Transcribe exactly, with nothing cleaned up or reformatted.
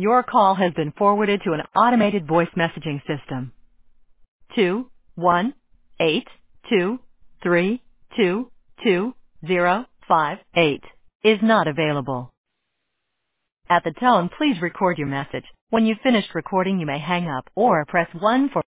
Your call has been forwarded to an automated voice messaging system. Two one eight two three two two zero five eight is not available. At the tone, please record your message. When you've finished recording, you may hang up or press one for